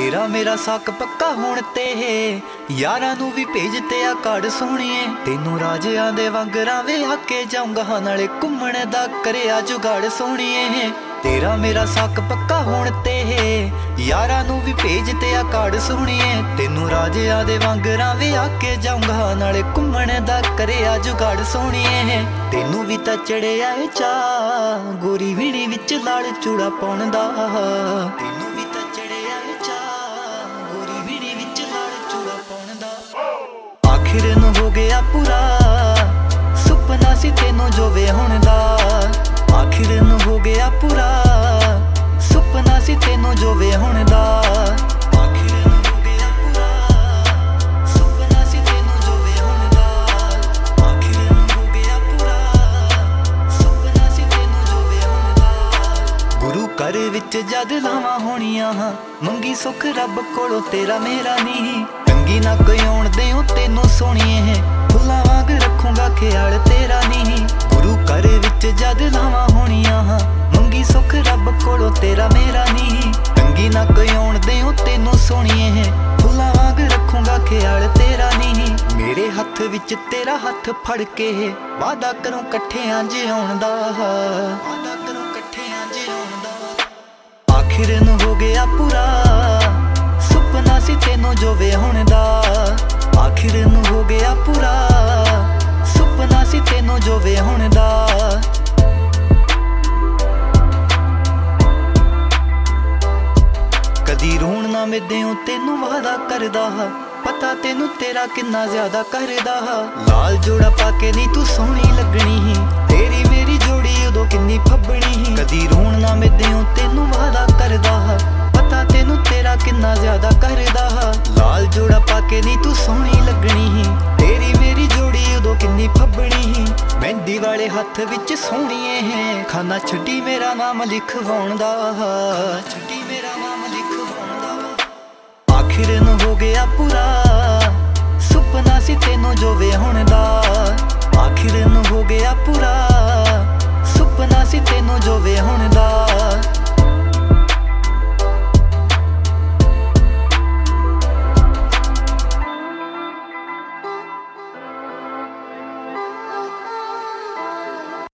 तेरा मेरा साक पक्का होण ते यारां नूं भी भेज ते आ कार्ड सोहणीए तेनू राजियां दे वांगरां वे आके जाऊंगा नाले घुम्मण दा करिया जुगाड़ सोहणीए तेरा मेरा साक पक्का होण ते यारां नूं भी भेज ते आ कार्ड सोहणीए तेनू राजियां दे वांगरां वे आके जाऊंगा नाले घुम्मण दा करिया जुगाड़ सोहणीए तेनू भी तां चढ़िया ए चा गोरी वीणी विच लाल चूड़ा पाउण दा तेनू भी तां चढ़िया ए चा गोरी वीणी विच लाल चूड़ा पाउण दा आखिर नूं हो गया पूरा सुपना सी तेनू जो वे हुण दा आखिर नूं हो गया पूरा सुपना सी तेनू जो वे हुण दा आखिर नूं हो गया पूरा सुपना सी तेनू जो वे हुण दा आखिर नूं हो गया पूरा सुपना सी तेनू जो वे हुण दा गुरु घर विच जद लावां होणियां मंगी सुख रब कोलों तेरा मेरा नहीं तंगी ना कोई आउण देओ तेनू सोहणीए फुल्लां वांग रखूंगा ख्याल तेरा नहीं गुरु घर विच जद लावां होणियां मंगी सुख रब कोलों तेरा मेरा नहीं तंगी ना कोई आउण देओ तेनू सोहणीए फुल्लां वांग रखूंगा ख्याल तेरा नहीं मेरे हत्थ विच तेरा हत्थ फड़ के वादा करूं कट्ठियां जिउण दा वादा करूं कट्ठियां जिउण दा आखिर नूं हो गया पूरा सुपना सी तेनू जो वे हुण दा आखिर नूं हो गया पूरा सुपना सी तेनू जो वे हुण दा कदी रोण ना मिदेओ तेनू वादा करदा पता तेनू तेरा किन्ना ज्यादा करदा लाल जोड़ा पाके नी तू सोहनी लगनी ही तेरी मेरी जोड़ी उदों किन्नी फब्बनी ही कदी रोण ना मिदेओ तेनू वादा करदा पता तेनू तेरा किन्ना ज्यादा करदा लाल जोड़ा पाके नी तू सोहनी लगनी ही तेरी मेरी जोड़ी उदों किन्नी फब्बनी ही मेहंदी वाले हत्थ विच सोहणीए है खाना छड्डी मेरा नाम लिखवाउण दा